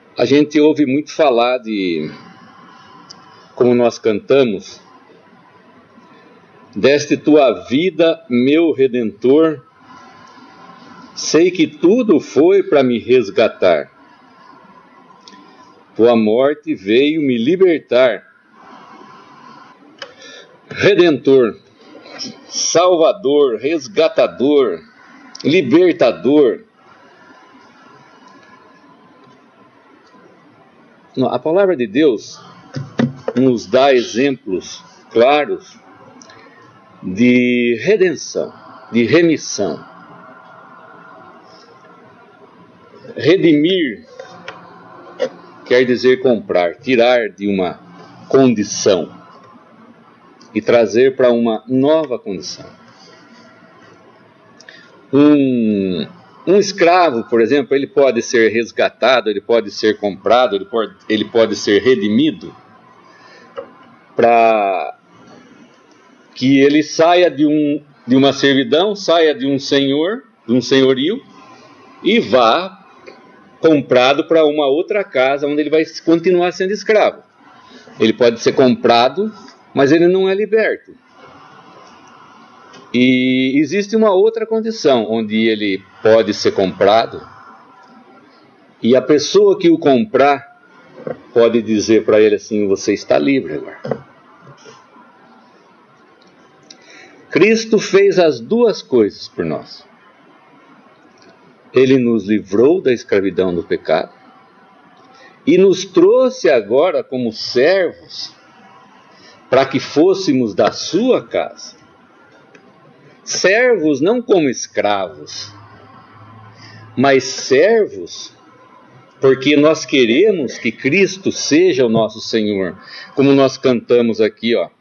A gente ouve muito falar como nós cantamos, deste tua vida, meu Redentor, sei que tudo foi para me resgatar. Tua morte veio me libertar. Redentor, Salvador, resgatador, libertador. A palavra de Deus nos dá exemplos claros de redenção, de remissão. Redimir quer dizer comprar, tirar de uma condição e trazer para uma nova condição. Um escravo, por exemplo, ele pode ser resgatado, ele pode ser comprado, ele pode ser redimido para que ele saia de uma servidão, saia de um senhor, de um senhorio, e vá comprado para uma outra casa onde ele vai continuar sendo escravo. Ele pode ser comprado, mas ele não é liberto. E existe uma outra condição, onde ele pode ser comprado, e a pessoa que o comprar pode dizer para ele assim: você está livre agora. Cristo fez as duas coisas por nós. Ele nos livrou da escravidão do pecado e nos trouxe agora como servos para que fôssemos da sua casa. Servos não como escravos, mas servos porque nós queremos que Cristo seja o nosso Senhor. Como nós cantamos aqui, ó.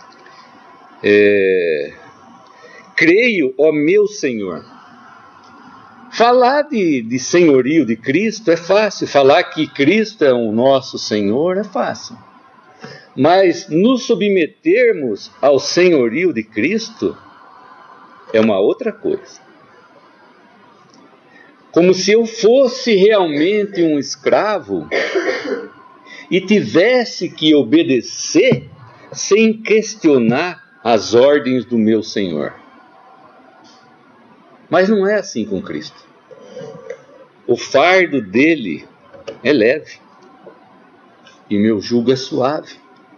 Creio, ó meu Senhor. Falar de senhorio de Cristo é fácil. Falar que Cristo é o nosso Senhor é fácil. Mas nos submetermos ao senhorio de Cristo é uma outra coisa. Como se eu fosse realmente um escravo e tivesse que obedecer sem questionar as ordens do meu Senhor. Mas não é assim com Cristo. O fardo dele é leve e meu jugo é suave.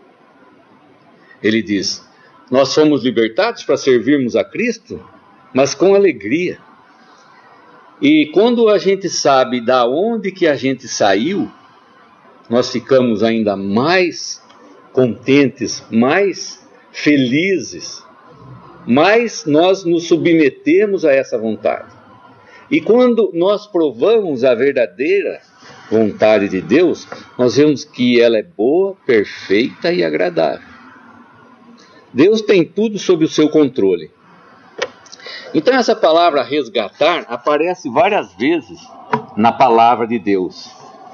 Ele diz: nós fomos libertados para servirmos a Cristo, mas com alegria. E quando a gente sabe da onde que a gente saiu, nós ficamos ainda mais contentes, mais felizes, mas nós nos submetemos a essa vontade. E quando nós provamos a verdadeira vontade de Deus, nós vemos que ela é boa, perfeita e agradável. Deus tem tudo sob o seu controle. Então essa palavra resgatar aparece várias vezes na palavra de Deus.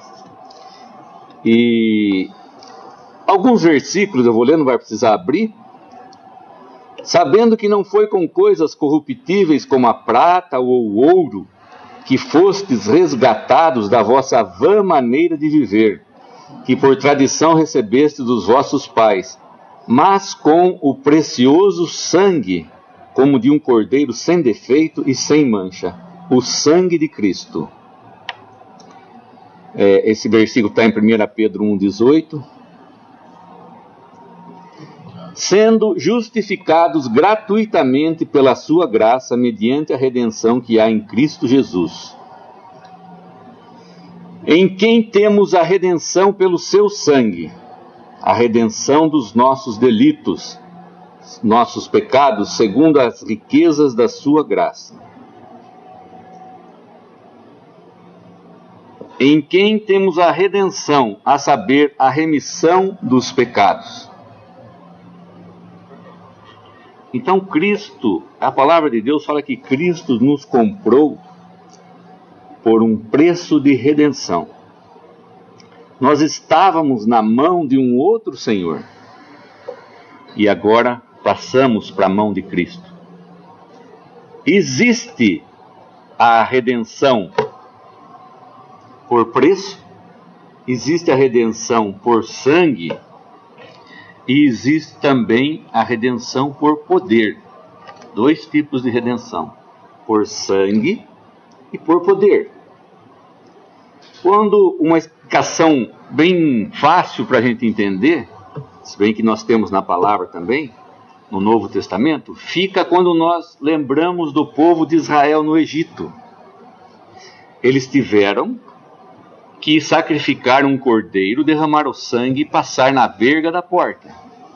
E alguns versículos eu vou ler, não vai precisar abrir. Sabendo que não foi com coisas corruptíveis como a prata ou o ouro que fostes resgatados da vossa vã maneira de viver, que por tradição recebestes dos vossos pais, mas com o precioso sangue, como de um cordeiro sem defeito e sem mancha, o sangue de Cristo. Esse versículo está em 1 Pedro 1,18. Sendo justificados gratuitamente pela sua graça, mediante a redenção que há em Cristo Jesus, em quem temos a redenção pelo seu sangue, a redenção dos nossos delitos, nossos pecados, segundo as riquezas da sua graça. Em quem temos a redenção, a saber, a remissão dos pecados. Então Cristo, a palavra de Deus fala que Cristo nos comprou por um preço de redenção. Nós estávamos na mão de um outro Senhor e agora passamos para a mão de Cristo. Existe a redenção por preço existe a redenção por sangue e existe também a redenção por poder. Dois tipos de redenção: por sangue e por poder. Quando uma explicação bem fácil para a gente entender, se bem que nós temos na palavra também, no Novo Testamento, fica quando nós lembramos do povo de Israel no Egito. Eles tiveram que sacrificar um cordeiro, derramar o sangue e passar na verga da porta.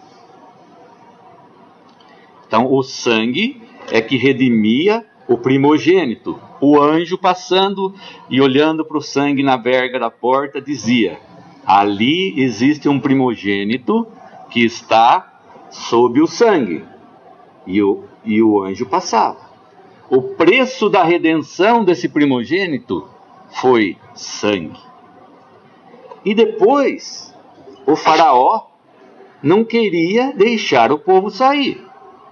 Então, o sangue é que redimia o primogênito. O anjo passando e olhando para o sangue na verga da porta dizia: ali existe um primogênito que está sob o sangue. E o anjo passava. O preço da redenção desse primogênito foi sangue. E depois, o faraó não queria deixar o povo sair.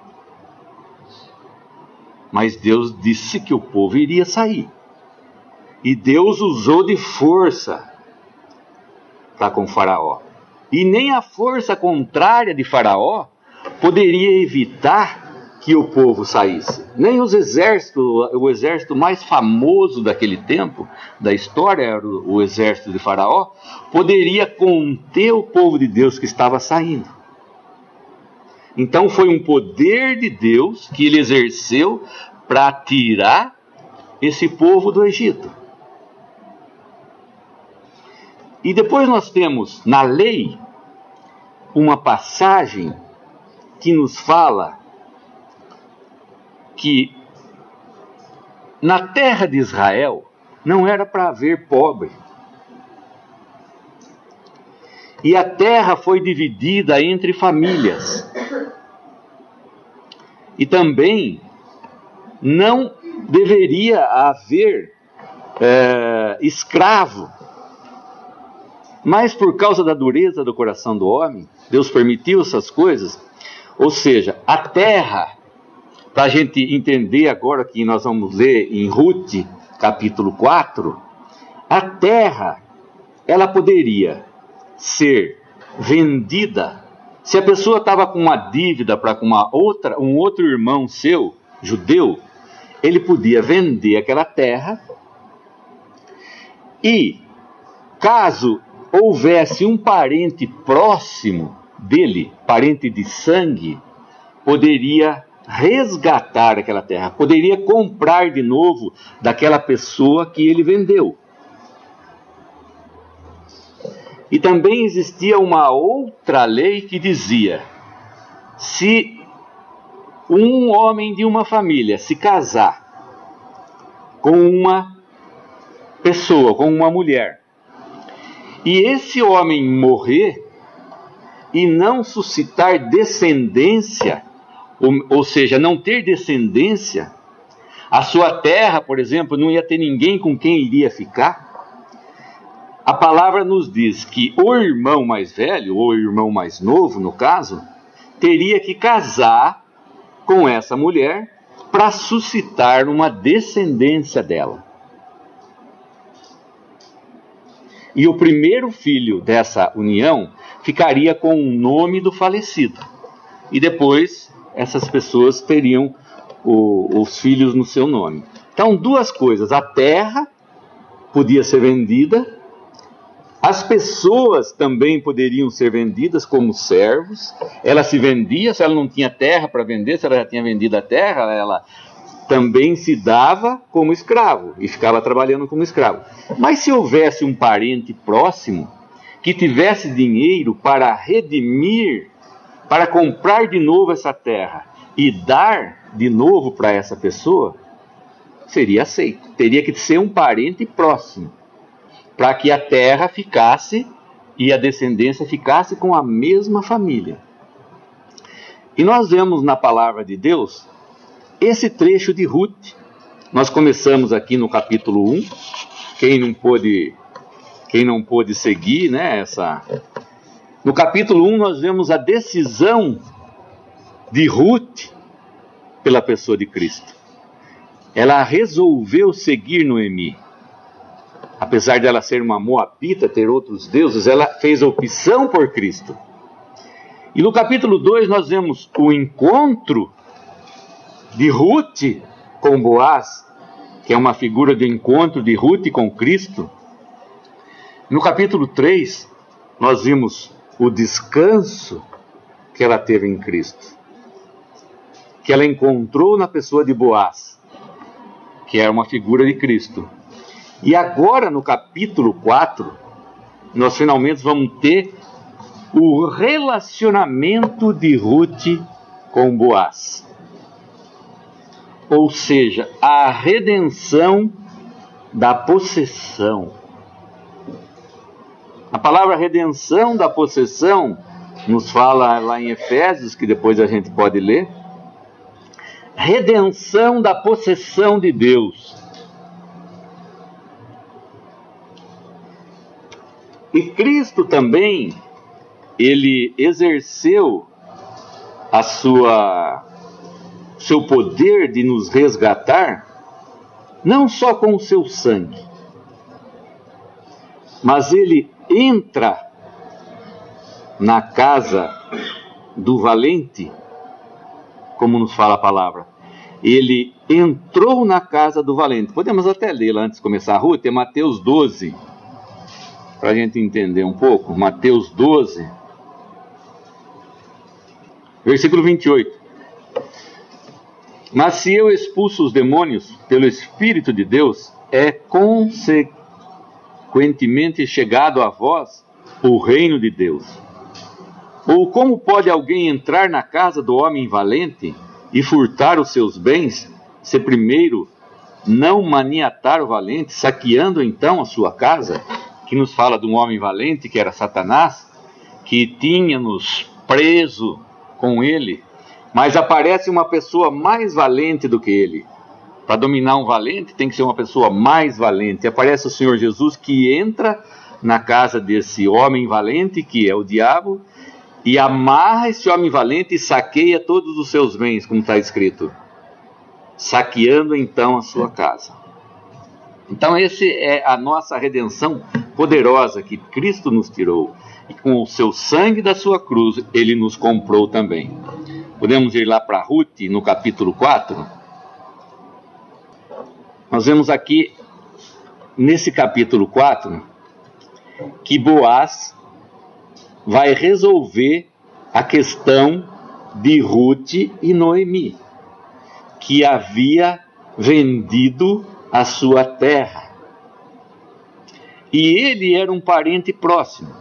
Mas Deus disse que o povo iria sair. E Deus usou de força para com Faraó. E nem a força contrária de Faraó poderia evitar que o povo saísse. Nem o exército mais famoso daquele tempo, da história, era o exército de Faraó, poderia conter o povo de Deus que estava saindo. Então foi um poder de Deus que ele exerceu para tirar esse povo do Egito. E depois nós temos na lei uma passagem que nos fala que na terra de Israel não era para haver pobre. E a terra foi dividida entre famílias. E também não deveria haver escravo. Mas por causa da dureza do coração do homem, Deus permitiu essas coisas. Ou seja, a terra, para a gente entender agora que nós vamos ler em Ruth, capítulo 4, a terra, ela poderia ser vendida. Se a pessoa estava com uma dívida para com um outro irmão seu, judeu, ele podia vender aquela terra e, caso houvesse um parente próximo dele, parente de sangue, poderia resgatar aquela terra, poderia comprar de novo daquela pessoa que ele vendeu. E também existia uma outra lei que dizia: se um homem de uma família se casar com uma pessoa, com uma mulher, e esse homem morrer e não suscitar descendência, ou seja, não ter descendência, a sua terra, por exemplo, não ia ter ninguém com quem iria ficar. A palavra nos diz que o irmão mais velho, ou o irmão mais novo, no caso, teria que casar com essa mulher para suscitar uma descendência dela. E o primeiro filho dessa união ficaria com o nome do falecido. E depois essas pessoas teriam os filhos no seu nome. Então, duas coisas: a terra podia ser vendida, as pessoas também poderiam ser vendidas como servos. Ela se vendia, se ela não tinha terra para vender, se ela já tinha vendido a terra, ela também se dava como escravo e ficava trabalhando como escravo. Mas se houvesse um parente próximo que tivesse dinheiro para redimir, para comprar de novo essa terra e dar de novo para essa pessoa, seria aceito. Teria que ser um parente próximo, para que a terra ficasse e a descendência ficasse com a mesma família. E nós vemos na palavra de Deus esse trecho de Ruth. Nós começamos aqui no capítulo 1. Quem não pôde seguir, né, no capítulo 1 nós vemos a decisão de Ruth pela pessoa de Cristo. Ela resolveu seguir Noemi. apesar de ela ser uma moabita, ter outros deuses, ela fez a opção por Cristo. E no capítulo 2 nós vemos o encontro de Ruth com Boaz, que é uma figura de encontro de Ruth com Cristo. No capítulo 3 nós vimos o descanso que ela teve em Cristo, que ela encontrou na pessoa de Boaz, que era uma figura de Cristo. E agora no capítulo 4 nós finalmente vamos ter o relacionamento de Ruth com Boaz, ou seja, a redenção da possessão. A palavra redenção da possessão nos fala lá em Efésios, que depois a gente pode ler. Redenção da possessão de Deus. E Cristo também, ele exerceu seu poder de nos resgatar, não só com o seu sangue, mas ele entra na casa do valente, como nos fala a palavra. Ele entrou na casa do valente. Podemos até ler lá antes de começar a Ruth, é Mateus 12, para a gente entender um pouco. Mateus 12, versículo 28. Mas se eu expulso os demônios pelo Espírito de Deus, é consequentemente chegado a vós o reino de Deus. Ou como pode alguém entrar na casa do homem valente e furtar os seus bens, se primeiro não maniatar o valente, saqueando então a sua casa? Que nos fala de um homem valente, que era Satanás, que tinha-nos preso com ele, mas aparece uma pessoa mais valente do que ele. Para dominar um valente tem que ser uma pessoa mais valente. Aparece o Senhor Jesus, que entra na casa desse homem valente, que é o diabo, e amarra esse homem valente e saqueia todos os seus bens, como está escrito, saqueando então a sua casa. Então essa é a nossa redenção poderosa que Cristo nos tirou, e com o seu sangue da sua cruz ele nos comprou também. Podemos ir lá para Ruth, no capítulo 4. Nós vemos aqui, nesse capítulo 4, que Boaz vai resolver a questão de Ruth e Noemi, que havia vendido a sua terra. E ele era um parente próximo.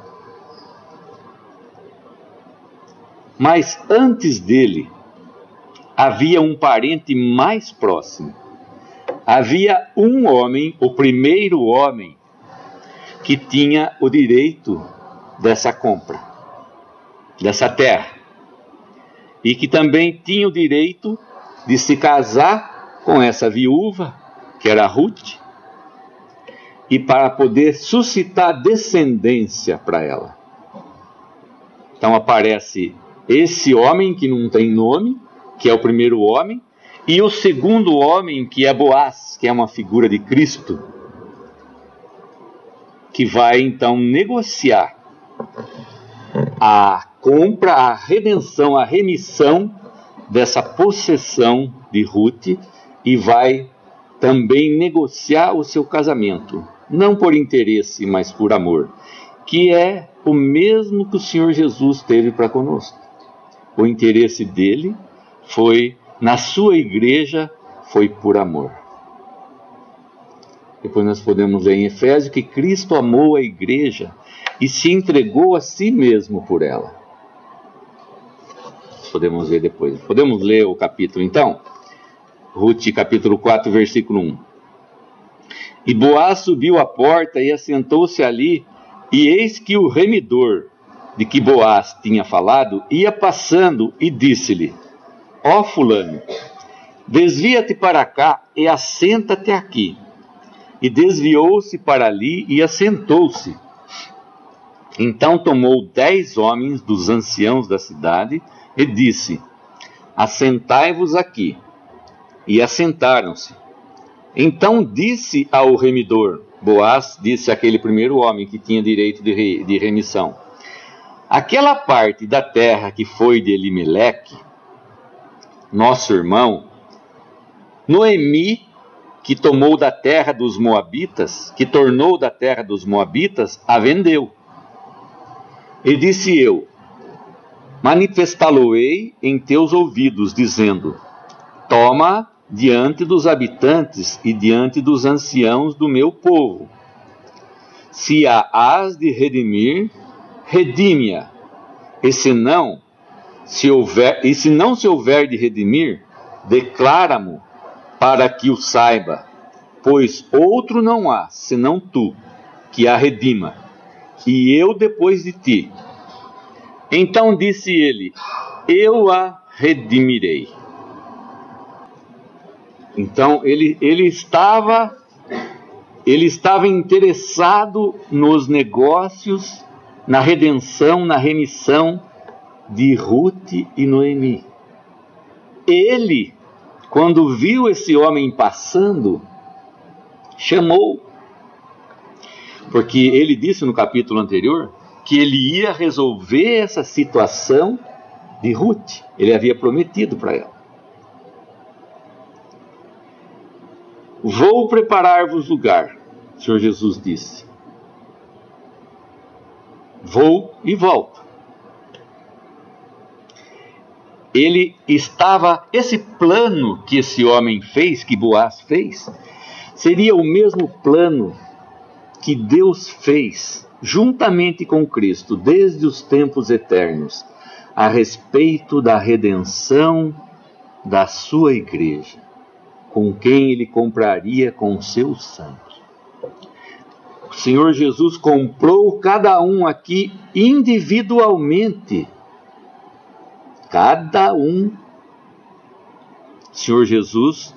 Mas antes dele, havia um parente mais próximo. Havia um homem, o primeiro homem, que tinha o direito dessa compra, dessa terra, e que também tinha o direito de se casar com essa viúva, que era Ruth, e para poder suscitar descendência para ela. Então aparece esse homem que não tem nome, que é o primeiro homem, e o segundo homem, que é Boaz, que é uma figura de Cristo, que vai então negociar a compra, a redenção, a remissão dessa possessão de Ruth, e vai também negociar o seu casamento, não por interesse, mas por amor, que é o mesmo que o Senhor Jesus teve para conosco. O interesse dele foi, na sua igreja, foi por amor. Depois nós podemos ler em Efésios que Cristo amou a igreja e se entregou a si mesmo por ela. Podemos ver depois. Podemos ler o capítulo então? Ruth, capítulo 4, versículo 1. E Boaz subiu à porta e assentou-se ali, e eis que o remidor, de que Boaz tinha falado, ia passando e disse-lhe: ó fulano, desvia-te para cá e assenta-te aqui. E desviou-se para ali e assentou-se. Então tomou 10 homens dos anciãos da cidade e disse: assentai-vos aqui. E assentaram-se. Então disse ao remidor: Boaz disse àquele primeiro homem que tinha direito de remissão: aquela parte da terra que foi de Elimeleque, nosso irmão, Noemi, que tomou da terra dos Moabitas, que tornou da terra dos Moabitas, a vendeu. E disse eu: manifestá-lo-ei em teus ouvidos, dizendo: toma diante dos habitantes e diante dos anciãos do meu povo. Se a hás de redimir, redime-a. E se não se houver de redimir, declara-mo para que o saiba, pois outro não há, senão tu, que a redima, e eu depois de ti. Então disse ele: eu a redimirei. Então ele estava interessado nos negócios, na redenção, na remissão de Ruth e Noemi. Ele, quando viu esse homem passando, chamou, porque ele disse no capítulo anterior que ele ia resolver essa situação de Ruth. Ele havia prometido para ela: vou preparar-vos lugar, o Senhor Jesus disse. Vou e volto. Esse plano que esse homem fez, que Boaz fez, seria o mesmo plano que Deus fez juntamente com Cristo desde os tempos eternos, a respeito da redenção da sua igreja, com quem ele compraria com o seu sangue. O Senhor Jesus comprou cada um aqui individualmente. Cada um. O Senhor Jesus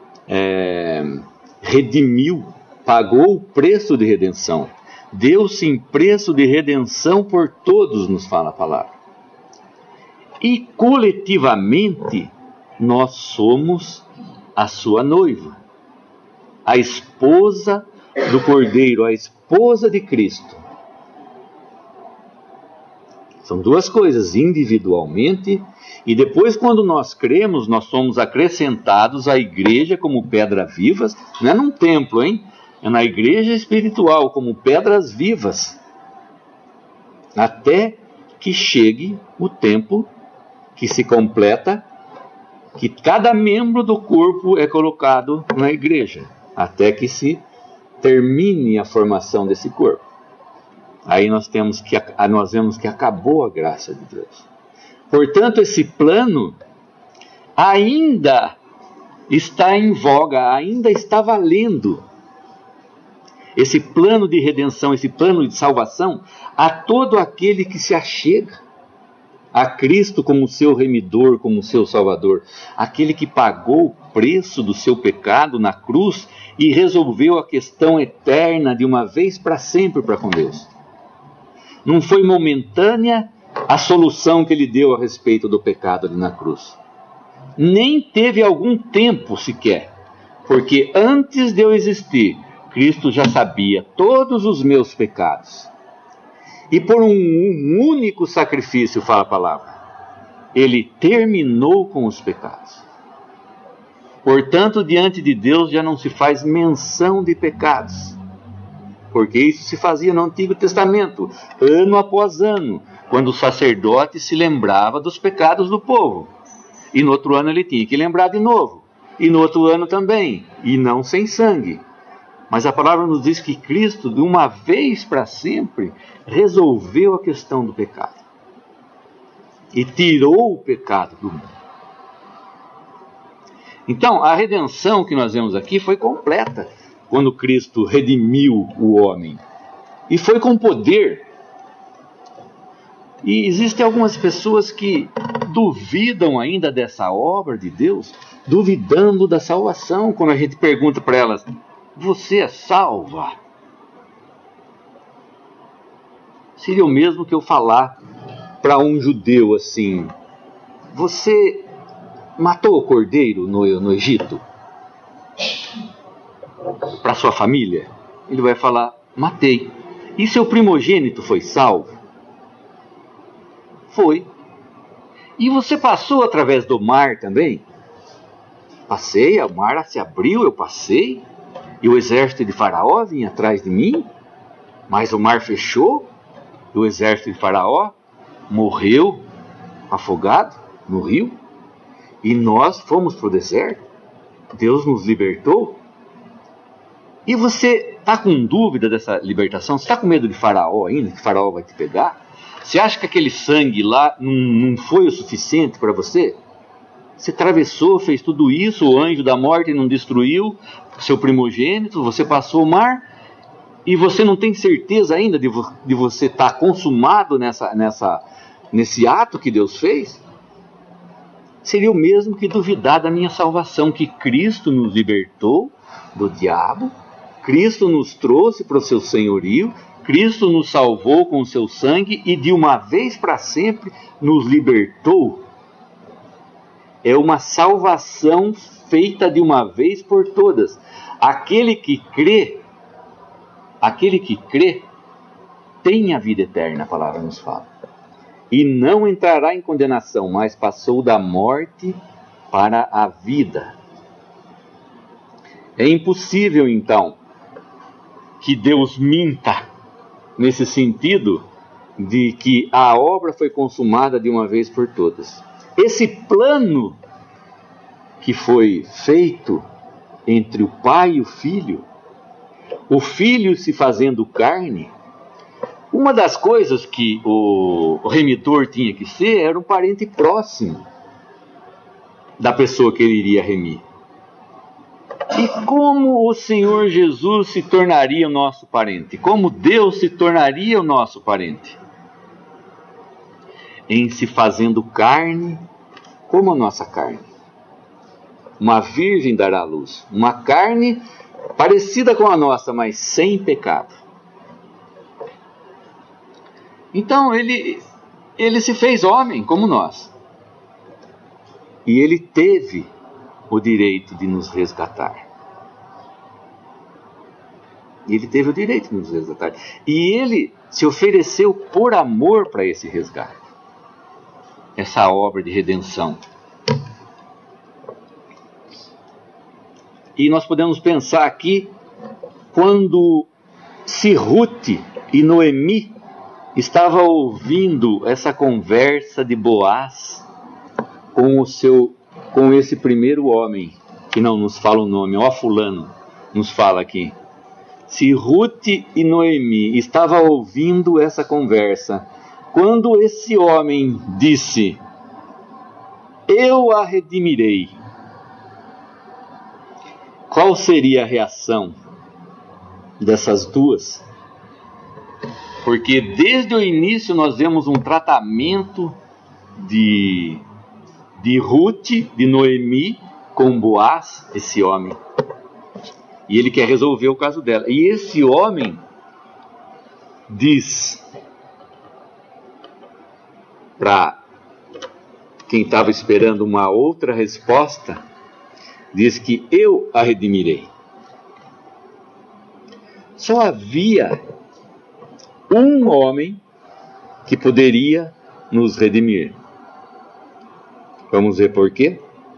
redimiu, pagou o preço de redenção. Deu-se em preço de redenção por todos, nos fala a palavra. E coletivamente nós somos a sua noiva, a esposa do Cordeiro, a esposa de Cristo. São duas coisas, individualmente, e depois, quando nós cremos, nós somos acrescentados à igreja como pedras vivas. Não é num templo, hein? É na igreja espiritual, como pedras vivas, até que chegue o tempo que se completa, que cada membro do corpo é colocado na igreja, até que se termine a formação desse corpo. Aí nós vemos que acabou a graça de Deus. Portanto, esse plano ainda está em voga, ainda está valendo. Esse plano de redenção, esse plano de salvação, a todo aquele que se achega a Cristo como seu remidor, como seu salvador, aquele que pagou o preço do seu pecado na cruz e resolveu a questão eterna de uma vez para sempre para com Deus. Não foi momentânea a solução que ele deu a respeito do pecado ali na cruz. Nem teve algum tempo sequer, porque antes de eu existir, Cristo já sabia todos os meus pecados. E por um único sacrifício, fala a palavra, ele terminou com os pecados. Portanto, diante de Deus já não se faz menção de pecados, porque isso se fazia no Antigo Testamento, ano após ano, quando o sacerdote se lembrava dos pecados do povo. E no outro ano ele tinha que lembrar de novo, e no outro ano também, e não sem sangue. Mas a palavra nos diz que Cristo, de uma vez para sempre, resolveu a questão do pecado. E tirou o pecado do mundo. Então, a redenção que nós vemos aqui foi completa, quando Cristo redimiu o homem. E foi com poder. E existem algumas pessoas que duvidam ainda dessa obra de Deus, duvidando da salvação, quando a gente pergunta para elas: você é salva? Seria o mesmo que eu falar para um judeu assim: você matou o cordeiro no Egito? Para sua família? ele vai falar: matei. E seu primogênito foi salvo? Foi. E você passou através do mar também? Passei, o mar se abriu, eu passei, e o exército de Faraó vinha atrás de mim, mas o mar fechou, e o exército de Faraó morreu afogado no rio, e nós fomos para o deserto. Deus nos libertou. E você está com dúvida dessa libertação? Você está com medo de Faraó ainda, que Faraó vai te pegar? Você acha que aquele sangue lá não foi o suficiente para você? Você atravessou, fez tudo isso, o anjo da morte não destruiu seu primogênito, você passou o mar, e você não tem certeza ainda de você estar consumado nesse ato que Deus fez? Seria o mesmo que duvidar da minha salvação, que Cristo nos libertou do diabo, Cristo nos trouxe para o seu senhorio, Cristo nos salvou com o seu sangue e de uma vez para sempre nos libertou. É uma salvação feita de uma vez por todas. Aquele que crê tem a vida eterna, a palavra nos fala. E não entrará em condenação, mas passou da morte para a vida. É impossível, então, que Deus minta, nesse sentido de que a obra foi consumada de uma vez por todas. Esse plano que foi feito entre o Pai e o Filho se fazendo carne, uma das coisas que o remidor tinha que ser era um parente próximo da pessoa que ele iria remir. E como o Senhor Jesus se tornaria o nosso parente? Como Deus se tornaria o nosso parente? Em se fazendo carne como a nossa carne. Uma virgem dará à luz. Uma carne parecida com a nossa, mas sem pecado. Então ele se fez homem como nós. E ele teve o direito de nos resgatar. Ele teve o direito de nos resgatar. E ele se ofereceu por amor para esse resgate. Essa obra de redenção. E nós podemos pensar aqui, quando se Ruth e Noemi estava ouvindo essa conversa de Boaz com esse primeiro homem, que não nos fala o nome, ó fulano, nos fala aqui. Se Ruth e Noemi estavam ouvindo essa conversa, quando esse homem disse: eu a redimirei, qual seria a reação dessas duas? Porque desde o início nós vemos um tratamento de Ruth, de Noemi, com Boaz, esse homem. E ele quer resolver o caso dela. E esse homem diz para quem estava esperando uma outra resposta, diz que eu a redimirei. Só havia um homem que poderia nos redimir. Vamos ver por quê?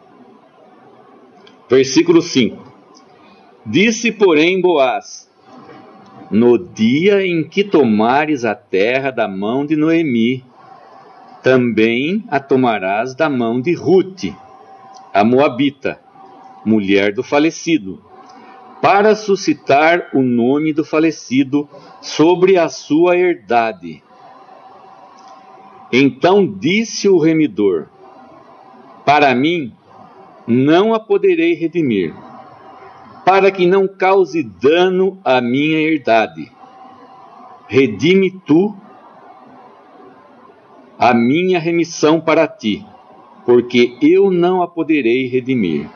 Versículo 5. Disse, porém, Boaz: no dia em que tomares a terra da mão de Noemi, também a tomarás da mão de Ruth, a moabita, mulher do falecido, para suscitar o nome do falecido sobre a sua herdade. Então disse o remidor: para mim não a poderei redimir, para que não cause dano à minha herdade. Redime tu a minha remissão para ti, porque eu não a poderei redimir.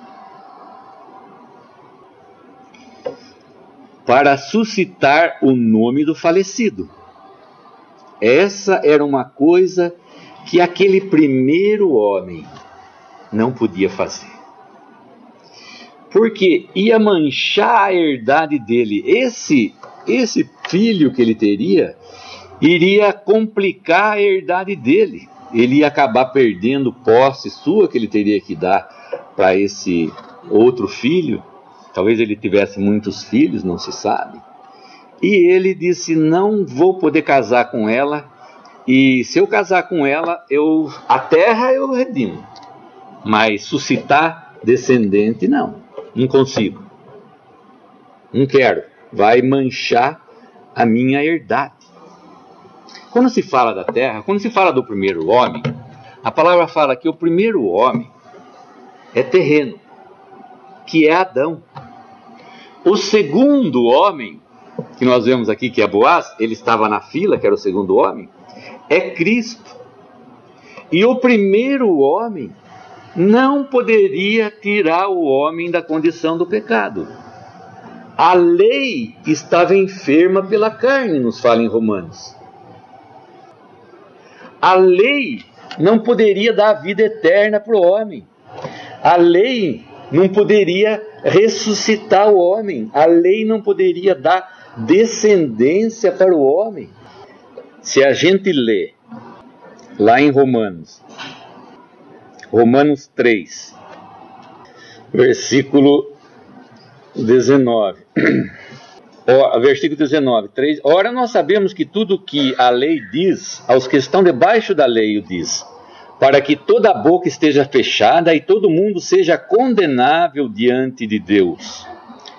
Para suscitar o nome do falecido. Essa era uma coisa que aquele primeiro homem não podia fazer. porque ia manchar a herdade dele. Esse filho que ele teria iria complicar a herdade dele. Ele ia acabar perdendo posse sua que ele teria que dar para esse outro filho. Talvez ele tivesse muitos filhos, não se sabe. E ele disse: não vou poder casar com ela, e se eu casar com ela, a terra eu redimo, mas suscitar descendente não consigo, não quero, vai manchar a minha herdade. Quando se fala da terra, quando se fala do primeiro homem, a palavra fala que o primeiro homem é terreno, que é Adão. O segundo homem, que nós vemos aqui, que é Boaz, ele estava na fila, que era o segundo homem, é Cristo. E o primeiro homem não poderia tirar o homem da condição do pecado. A lei estava enferma pela carne, nos fala em Romanos. A lei não poderia dar vida eterna para o homem. A lei não poderia ressuscitar o homem. A lei não poderia dar descendência para o homem. Se a gente lê lá em Romanos 3, versículo 19, versículo 19, 3, ora nós sabemos que tudo que a lei diz, aos que estão debaixo da lei o diz, para que toda a boca esteja fechada e todo mundo seja condenável diante de Deus.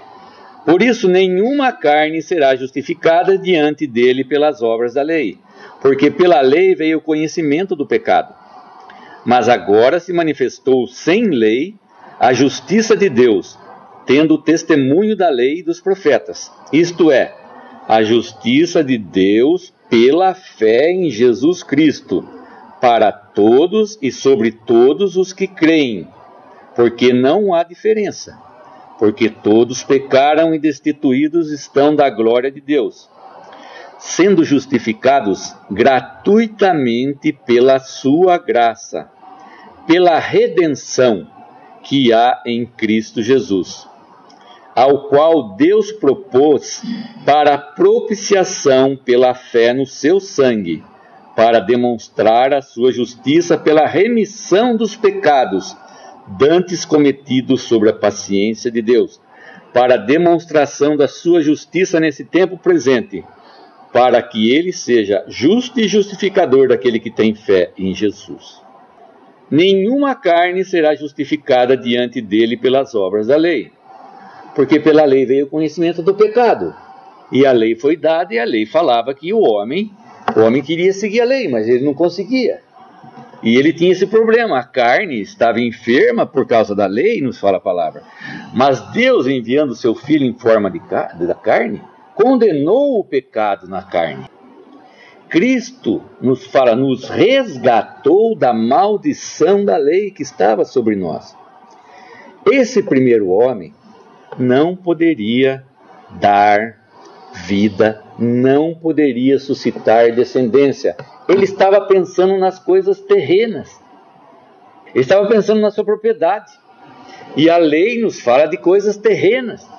Por isso, nenhuma carne será justificada diante dele pelas obras da lei, porque pela lei veio o conhecimento do pecado. Mas agora se manifestou sem lei a justiça de Deus, tendo o testemunho da lei e dos profetas, isto é, a justiça de Deus pela fé em Jesus Cristo, para todos e sobre todos os que creem, porque não há diferença, porque todos pecaram e destituídos estão da glória de Deus, sendo justificados gratuitamente pela sua graça, pela redenção que há em Cristo Jesus, ao qual Deus propôs para propiciação pela fé no seu sangue, para demonstrar a sua justiça pela remissão dos pecados dantes cometidos sobre a paciência de Deus, para a demonstração da sua justiça nesse tempo presente, para que ele seja justo e justificador daquele que tem fé em Jesus. Nenhuma carne será justificada diante dele pelas obras da lei, porque pela lei veio o conhecimento do pecado, e a lei foi dada, e a lei falava que o homem queria seguir a lei, mas ele não conseguia. E ele tinha esse problema, a carne estava enferma por causa da lei, nos fala a palavra. Mas Deus, enviando seu Filho em forma da carne, condenou o pecado na carne. Cristo, nos resgatou da maldição da lei que estava sobre nós. Esse primeiro homem não poderia dar vida, não poderia suscitar descendência. Ele estava pensando nas coisas terrenas. Ele estava pensando na sua propriedade. E a lei nos fala de coisas terrenas.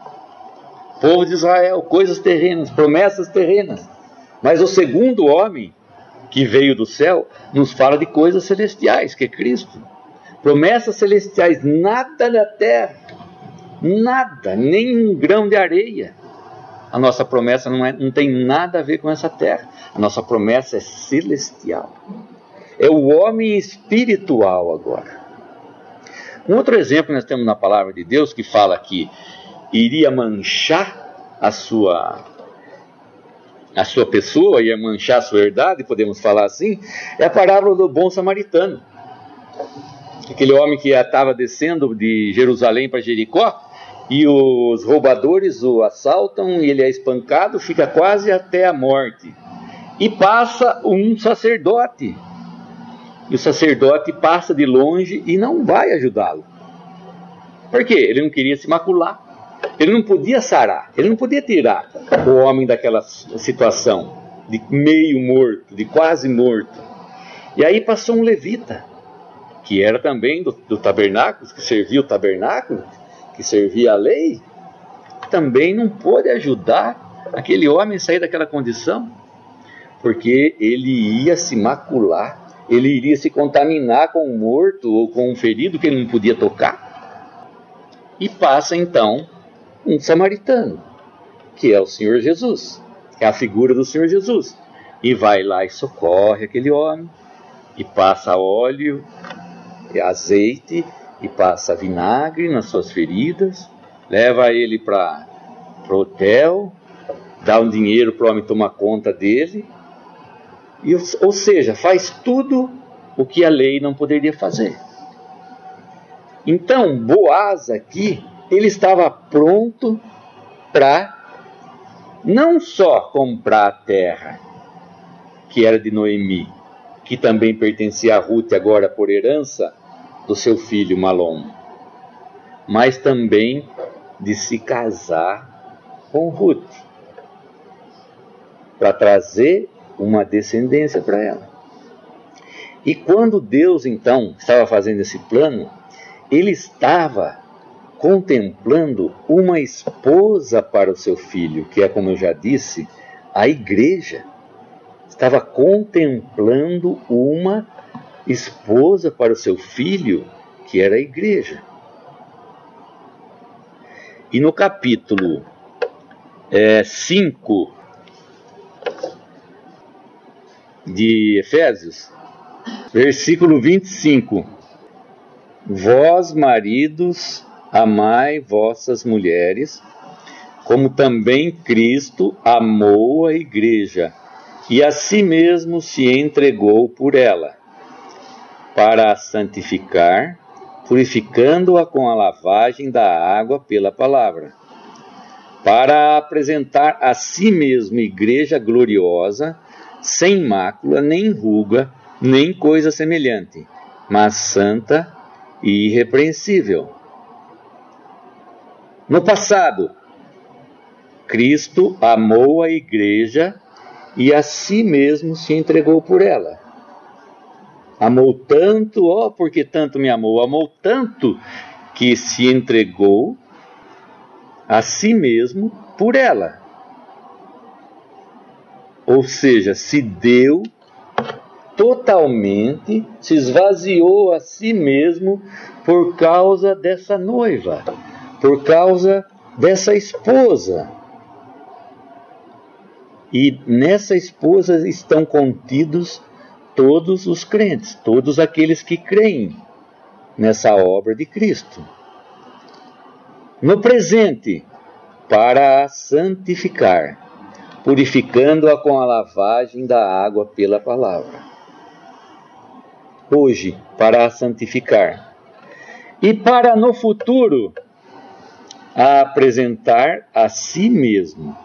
Povo de Israel, coisas terrenas, promessas terrenas. Mas o segundo homem, que veio do céu, nos fala de coisas celestiais, que é Cristo. Promessas celestiais, nada da terra, nada, nem um grão de areia. A nossa promessa não tem nada a ver com essa terra. A nossa promessa é celestial. É o homem espiritual agora. Um outro exemplo nós temos na palavra de Deus que fala que iria manchar a sua pessoa, ia manchar a sua herdade, podemos falar assim, é a parábola do bom samaritano. Aquele homem que estava descendo de Jerusalém para Jericó, e os roubadores o assaltam, e ele é espancado, fica quase até a morte. E passa um sacerdote. E o sacerdote passa de longe e não vai ajudá-lo. Por quê? Ele não queria se macular. Ele não podia sarar, ele não podia tirar o homem daquela situação de meio morto, de quase morto. E aí passou um levita, que era também do tabernáculo, que servia o tabernáculo, que servia a lei, também não pôde ajudar aquele homem a sair daquela condição, porque ele ia se macular, ele iria se contaminar com um morto ou com um ferido que ele não podia tocar. E passa então um samaritano, que é o Senhor Jesus, é a figura do Senhor Jesus, e vai lá e socorre aquele homem, e passa óleo, e azeite, e passa vinagre nas suas feridas, leva ele para o hotel, dá um dinheiro para o homem tomar conta dele, ou seja, faz tudo o que a lei não poderia fazer. Então, Boaz aqui, ele estava pronto para não só comprar a terra, que era de Noemi, que também pertencia a Ruth agora por herança do seu filho Malom, mas também de se casar com Ruth, para trazer uma descendência para ela. E quando Deus então estava fazendo esse plano, ele estava contemplando uma esposa para o seu filho, que é, como eu já disse, a igreja. Estava contemplando uma esposa para o seu filho, que era a igreja. E no capítulo 5 de Efésios, versículo 25: Vós, maridos, amai vossas mulheres, como também Cristo amou a igreja, e a si mesmo se entregou por ela, para a santificar, purificando-a com a lavagem da água pela palavra, para apresentar a si mesmo igreja gloriosa, sem mácula, nem ruga, nem coisa semelhante, mas santa e irrepreensível. No passado, Cristo amou a igreja e a si mesmo se entregou por ela. Amou tanto, porque tanto me amou, amou tanto que se entregou a si mesmo por ela. Ou seja, se deu totalmente, se esvaziou a si mesmo por causa dessa noiva, por causa dessa esposa. E nessa esposa estão contidos todos os crentes, todos aqueles que creem nessa obra de Cristo. No presente, para a santificar, purificando-a com a lavagem da água pela palavra. Hoje, para a santificar. E para no futuro, a apresentar a si mesmo.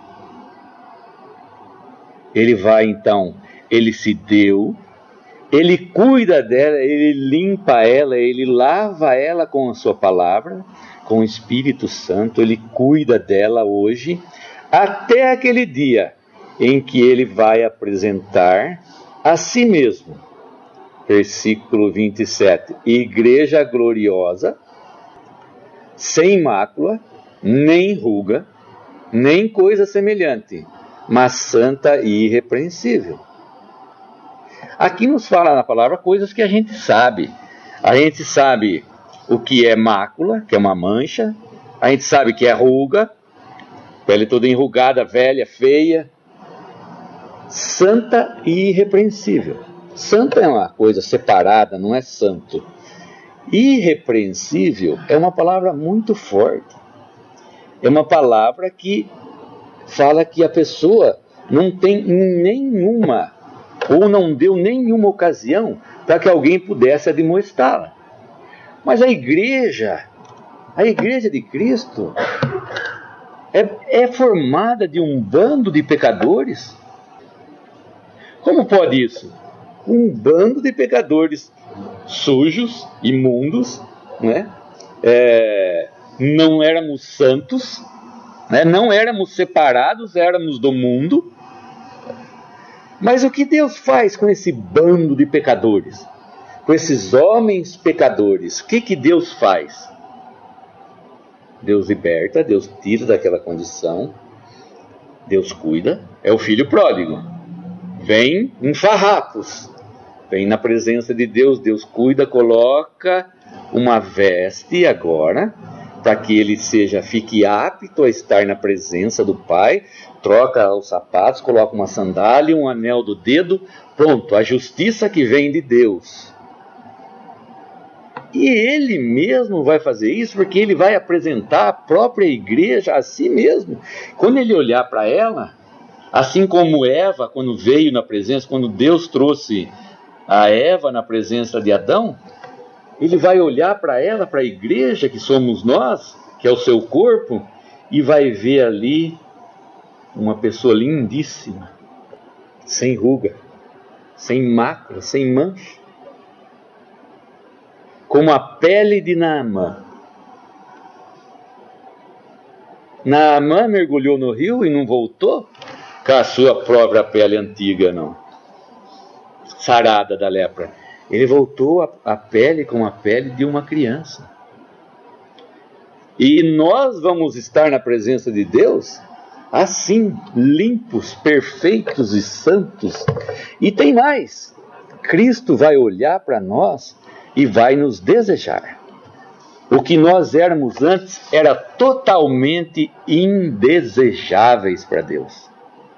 Ele vai então, ele se deu, ele cuida dela, ele limpa ela, ele lava ela com a sua palavra, com o Espírito Santo, ele cuida dela hoje, até aquele dia em que ele vai apresentar a si mesmo. Versículo 27. Igreja gloriosa, sem mácula, nem ruga, nem coisa semelhante, mas santa e irrepreensível. Aqui nos fala na palavra coisas que a gente sabe. A gente sabe o que é mácula, que é uma mancha. A gente sabe que é ruga, pele toda enrugada, velha, feia. Santa e irrepreensível. Santa é uma coisa separada, não é santo. Irrepreensível é uma palavra muito forte. É uma palavra que fala que a pessoa não tem nenhuma, ou não deu nenhuma ocasião para que alguém pudesse admoestá-la. Mas a igreja de Cristo é formada de um bando de pecadores. Como pode isso? Um bando de pecadores sujos, imundos, né? Não éramos santos, né? Não éramos separados, éramos do mundo. Mas o que Deus faz com esse bando de pecadores? Com esses homens pecadores? O que Deus faz? Deus liberta, Deus tira daquela condição, Deus cuida, é o filho pródigo. Vem em farrapos, vem na presença de Deus, Deus cuida, coloca uma veste agora, para que ele fique apto a estar na presença do Pai, troca os sapatos, coloca uma sandália, um anel do dedo, pronto, a justiça que vem de Deus. E ele mesmo vai fazer isso, porque ele vai apresentar a própria igreja a si mesmo. Quando ele olhar para ela, assim como Eva, quando veio na presença, quando Deus trouxe a Eva na presença de Adão, ele vai olhar para ela, para a igreja que somos nós, que é o seu corpo, e vai ver ali uma pessoa lindíssima, sem ruga, sem mácula, sem mancha, como a pele de Naamã. Naamã mergulhou no rio e não voltou com a sua própria pele antiga, não, sarada da lepra. Ele voltou a pele com a pele de uma criança. E nós vamos estar na presença de Deus assim, limpos, perfeitos e santos. E tem mais, Cristo vai olhar para nós e vai nos desejar. O que nós éramos antes era totalmente indesejáveis para Deus.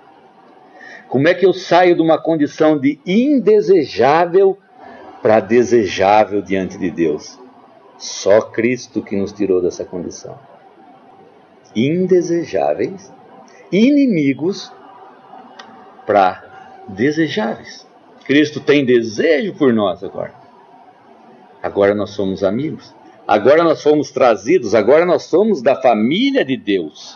Como é que eu saio de uma condição de indesejável para desejável diante de Deus? Só Cristo que nos tirou dessa condição. Indesejáveis, inimigos para desejáveis. Cristo tem desejo por nós agora. Agora nós somos amigos. Agora nós fomos trazidos. Agora nós somos da família de Deus.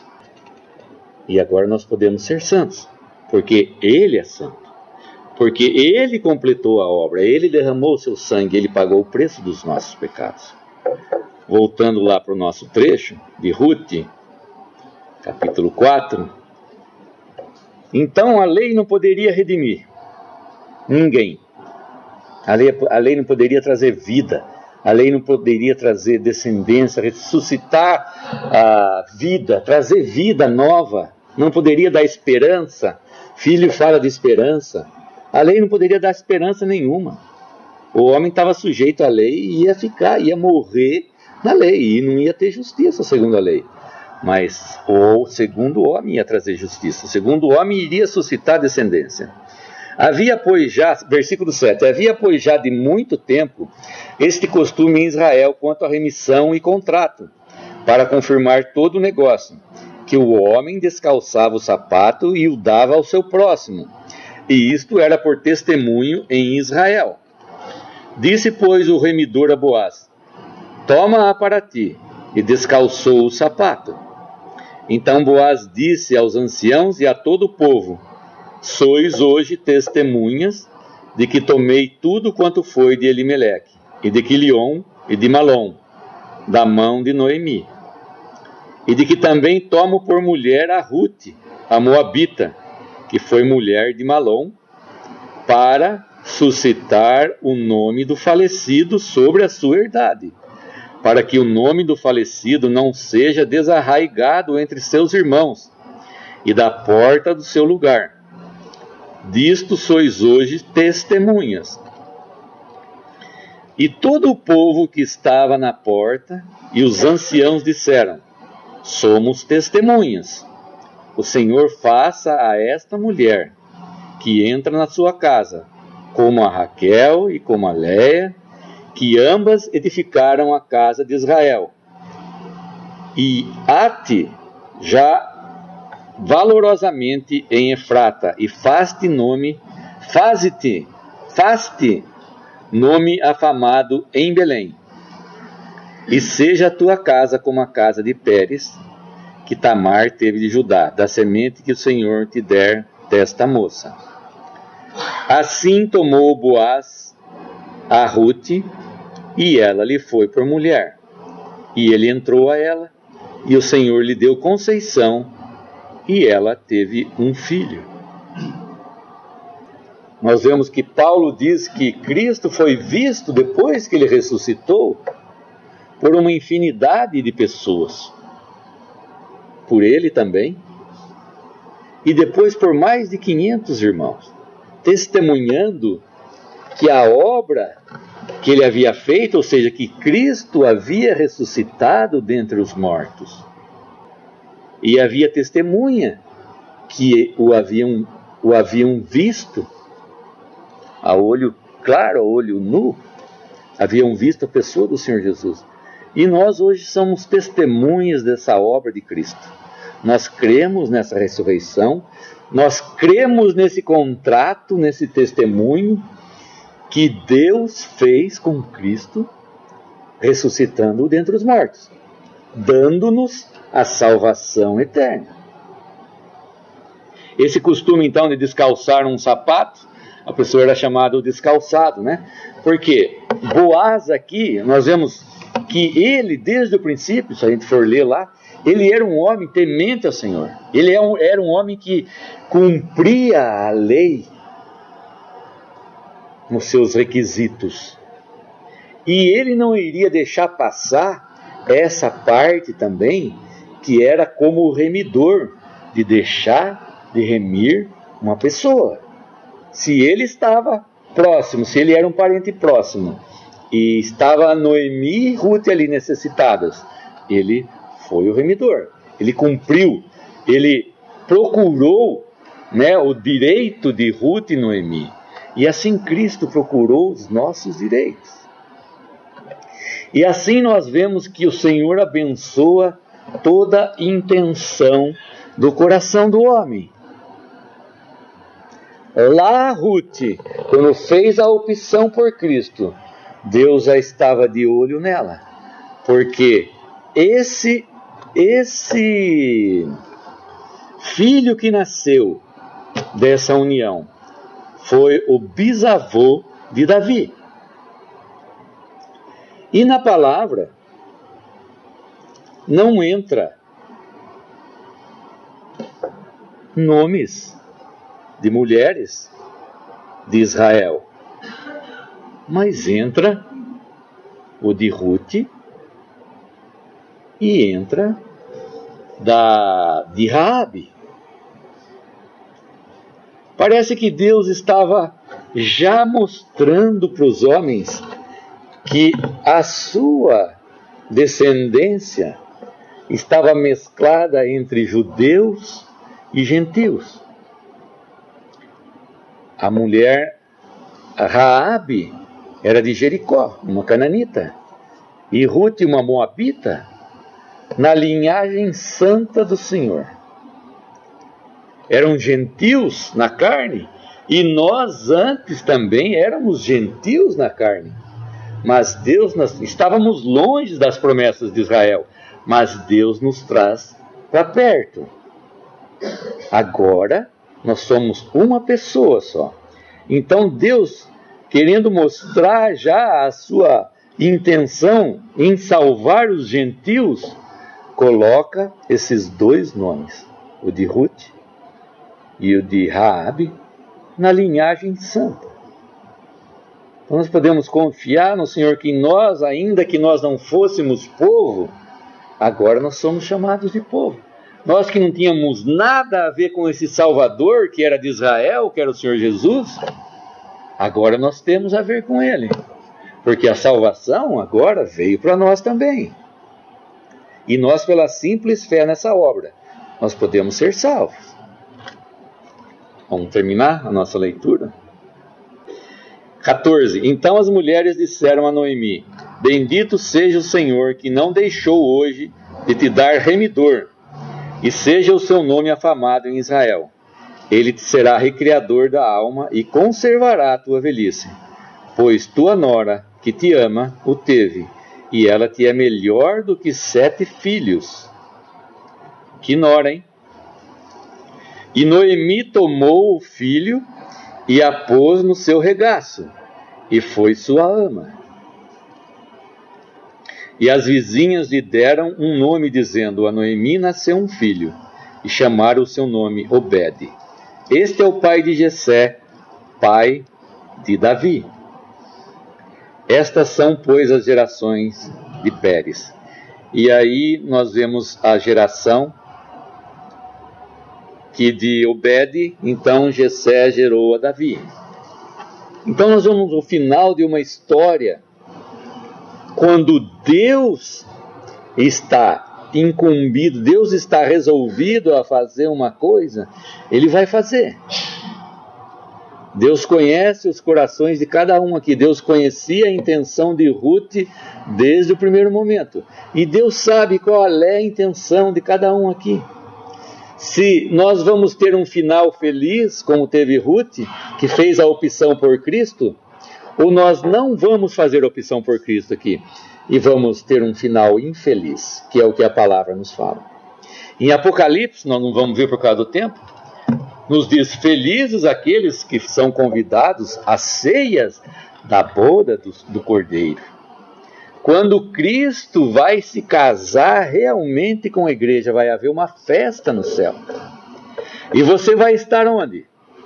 E agora nós podemos ser santos, porque Ele é santo. Porque Ele completou a obra, Ele derramou o seu sangue, Ele pagou o preço dos nossos pecados. Voltando lá para o nosso trecho de Ruth, capítulo 4. Então a lei não poderia redimir ninguém. A lei não poderia trazer vida. A lei não poderia trazer descendência, ressuscitar a vida, trazer vida nova. Não poderia dar esperança. Filho fala de esperança. A lei não poderia dar esperança nenhuma. O homem estava sujeito à lei e ia morrer na lei, e não ia ter justiça segundo a lei. Mas o segundo homem ia trazer justiça, o segundo homem iria suscitar descendência. Havia, pois, já, versículo 7, havia, pois, já de muito tempo este costume em Israel quanto à remissão e contrato, para confirmar todo o negócio, que o homem descalçava o sapato e o dava ao seu próximo, e isto era por testemunho em Israel. Disse, pois, o remidor a Boaz: toma-a para ti, e descalçou o sapato. Então Boaz disse aos anciãos e a todo o povo: sois hoje testemunhas de que tomei tudo quanto foi de Elimeleque, e de Quilion e de Malom, da mão de Noemi, e de que também tomo por mulher a Ruth, a Moabita, que foi mulher de Malom, para suscitar o nome do falecido sobre a sua herdade, para que o nome do falecido não seja desarraigado entre seus irmãos, e da porta do seu lugar. Disto sois hoje testemunhas. E todo o povo que estava na porta e os anciãos disseram: somos testemunhas. O Senhor faça a esta mulher que entra na sua casa, como a Raquel e como a Léia, que ambas edificaram a casa de Israel. E a ti, já valorosamente em Efrata, e faz-te nome afamado em Belém. E seja a tua casa como a casa de Pérez, que Tamar teve de Judá, da semente que o Senhor te der desta moça. Assim tomou Boaz a Ruth, e ela lhe foi por mulher. E ele entrou a ela, e o Senhor lhe deu conceição, e ela teve um filho. Nós vemos que Paulo diz que Cristo foi visto depois que ele ressuscitou por uma infinidade de pessoas. por ele também, e depois por mais de 500 irmãos, testemunhando que a obra que ele havia feito, ou seja, que Cristo havia ressuscitado dentre os mortos, e havia testemunha que o haviam visto a olho claro, a olho nu, haviam visto a pessoa do Senhor Jesus. E nós hoje somos testemunhas dessa obra de Cristo. Nós cremos nessa ressurreição, nós cremos nesse contrato, nesse testemunho que Deus fez com Cristo, ressuscitando-o dentre os mortos, dando-nos a salvação eterna. Esse costume, então, de descalçar um sapato, a pessoa era chamada o descalçado, né? Porque Boaz aqui, nós vemos que ele, desde o princípio, se a gente for ler lá, ele era um homem temente ao Senhor. Ele era um homem que cumpria a lei nos seus requisitos. E ele não iria deixar passar essa parte também, que era como o remidor, de deixar de remir uma pessoa. Se ele estava próximo, se ele era um parente próximo, e estava Noemi e Ruth ali necessitadas, ele foi o remidor. Ele cumpriu, ele procurou, né, o direito de Ruth e Noemi. E assim Cristo procurou os nossos direitos. E assim nós vemos que o Senhor abençoa toda intenção do coração do homem. Lá Ruth, quando fez a opção por Cristo, Deus já estava de olho nela. Porque esse filho que nasceu dessa união foi o bisavô de Davi. E na palavra não entra nomes de mulheres de Israel, mas entra o de Ruth e entra de Raabe. Parece que Deus estava já mostrando para os homens que a sua descendência estava mesclada entre judeus e gentios. A mulher Raabe era de Jericó, uma cananita, e Ruth, uma moabita, na linhagem santa do Senhor. Eram gentios na carne, e nós antes também éramos gentios na carne. Mas Deus, nós estávamos longe das promessas de Israel, mas Deus nos traz para perto. Agora nós somos uma pessoa só. Então Deus, querendo mostrar já a sua intenção em salvar os gentios, coloca esses dois nomes, o de Ruth e o de Raabe, na linhagem santa. Então nós podemos confiar no Senhor que nós, ainda que nós não fôssemos povo, agora nós somos chamados de povo. Nós que não tínhamos nada a ver com esse Salvador, que era de Israel, que era o Senhor Jesus, agora nós temos a ver com Ele. Porque a salvação agora veio para nós também. E nós, pela simples fé nessa obra, nós podemos ser salvos. Vamos terminar a nossa leitura? 14. Então as mulheres disseram a Noemi: Bendito seja o Senhor, que não deixou hoje de te dar remidor, e seja o seu nome afamado em Israel. Ele te será recriador da alma e conservará a tua velhice. Pois tua nora, que te ama, o teve, e ela te é melhor do que 7 filhos. Que nora, hein? E Noemi tomou o filho e a pôs no seu regaço, e foi sua ama. E as vizinhas lhe deram um nome, dizendo: a Noemi nasceu um filho, e chamaram o seu nome Obed. Este é o pai de Jessé, pai de Davi. Estas são, pois, as gerações de Pérez. E aí nós vemos a geração que de Obed, então Jessé gerou a Davi. Então nós vamos ao final de uma história, quando Deus está incumbido, Deus está resolvido a fazer uma coisa, Ele vai fazer. Deus conhece os corações de cada um aqui. Deus conhecia a intenção de Ruth desde o primeiro momento. E Deus sabe qual é a intenção de cada um aqui. Se nós vamos ter um final feliz, como teve Ruth, que fez a opção por Cristo, ou nós não vamos fazer a opção por Cristo aqui, e vamos ter um final infeliz, que é o que a palavra nos fala. Em Apocalipse, nós não vamos ver por causa do tempo, nos diz: felizes aqueles que são convidados às ceias da boda do Cordeiro. Quando Cristo vai se casar realmente com a igreja, vai haver uma festa no céu. E você vai estar onde?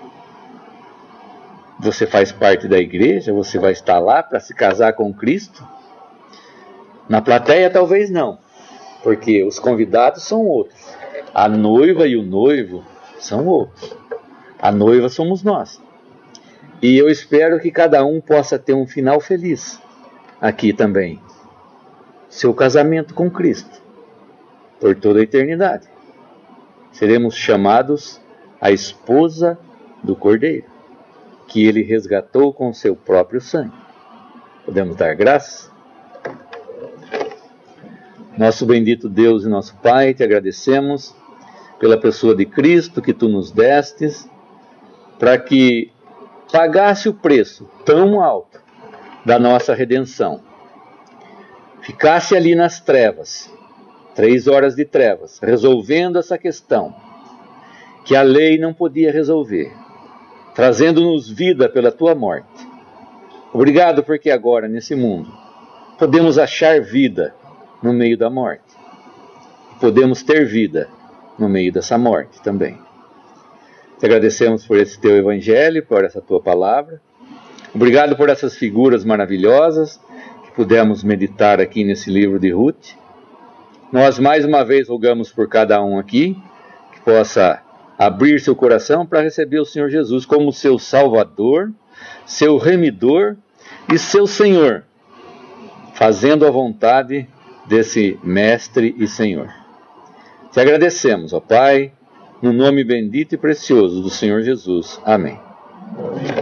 Você faz parte da igreja? Você vai estar lá para se casar com Cristo? Na plateia talvez não, porque os convidados são outros. A noiva e o noivo são outros. A noiva somos nós. E eu espero que cada um possa ter um final feliz aqui também. Seu casamento com Cristo, por toda a eternidade. Seremos chamados a esposa do Cordeiro, que Ele resgatou com seu próprio sangue. Podemos dar graças? Nosso bendito Deus e nosso Pai, te agradecemos pela pessoa de Cristo que Tu nos destes, para que pagasse o preço tão alto da nossa redenção. Ficasse ali nas trevas, 3 horas de trevas, resolvendo essa questão que a lei não podia resolver, trazendo-nos vida pela Tua morte. Obrigado porque agora, nesse mundo, podemos achar vida no meio da morte. Podemos ter vida no meio dessa morte também. Te agradecemos por esse Teu Evangelho, por essa Tua Palavra. Obrigado por essas figuras maravilhosas que pudemos meditar aqui nesse livro de Ruth. Nós mais uma vez rogamos por cada um aqui, que possa abrir seu coração para receber o Senhor Jesus como seu Salvador, seu Remidor e seu Senhor, fazendo a vontade desse Mestre e Senhor. Te agradecemos, ó Pai, no nome bendito e precioso do Senhor Jesus. Amém.